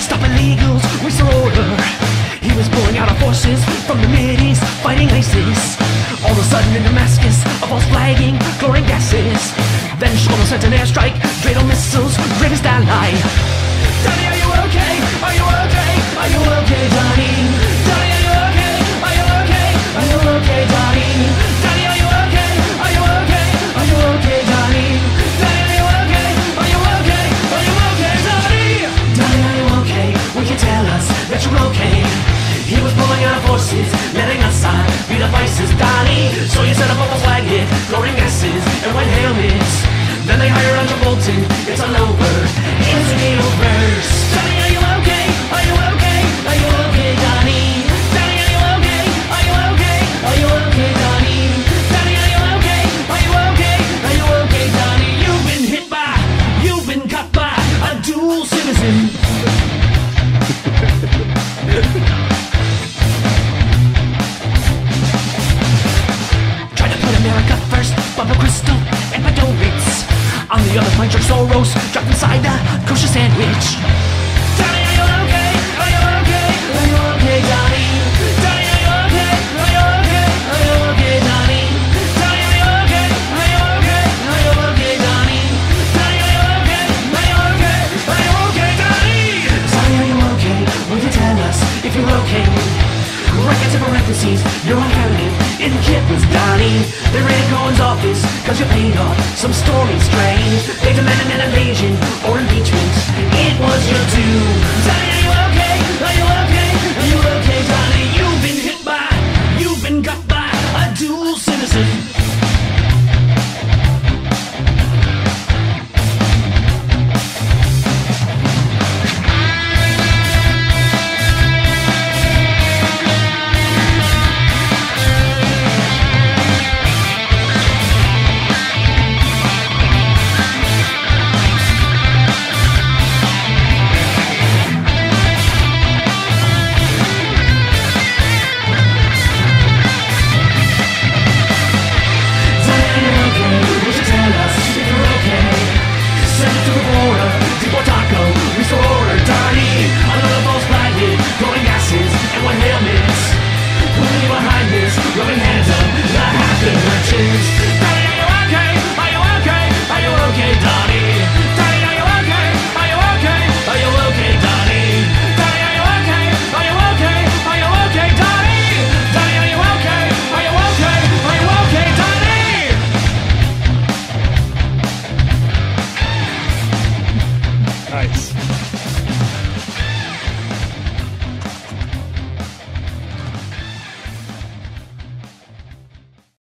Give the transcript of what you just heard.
Stop illegals, restore order. He was pulling out our forces from the Mideast, fighting ISIS. All of a sudden in Damascus, a false flagging, chlorine gases. Then Shlomo sent an airstrike, dreidel missiles, greatest ally. Donnie, are you okay? Are you okay? Are you okay, Donnie? Donnie, are you okay? Are you okay? Are you okay, Donnie? Donnie, are you okay? Are you okay? Are you okay, Donnie? Donnie, are you okay? Are you okay? Are you okay, Donnie? Donnie, are you okay? Will you tell us that you're okay? He was pulling out forces, letting us be the vices, Donnie. So you set up a flag hit, chlorine gases, and white helmets. Then they hire Andrew Bolton, it's all over, it's a needle verse. Donnie, are you okay? Are you okay? Are you okay, Donnie? Donnie, are you okay? Are you okay? Are you okay, Donnie? Donnie, are you okay? Are you okay? Are you okay, Donnie? You've been hit by, you've been cut by a dual citizen. Tried to put America first, Barbara Crystal and Podolitz. On the other flank, George Soros dropped inside a kosher sandwich. Donnie, are you okay? Are you okay? Are you okay, Donnie? Donnie, are you okay? Are you okay? Are you okay, Donnie? Donnie, are you okay? Are you okay? Are you okay, Donnie? Donnie, are you okay? Are you okay? Are you okay, Donnie? Donnie, are you okay? Will you tell us if you're okay? Records in parentheses, you're inherited in Kippen's, Donnie. They raided Cohen's office, cause you paid off some stormy strange. They demanded an invasion or impeachment